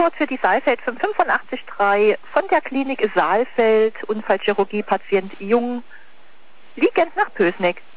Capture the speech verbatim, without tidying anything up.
Antwort für die Saalfeld fünfundachtzig drei von der Klinik Saalfeld, Unfallchirurgie, Patient Jung, liegend nach Pößneck.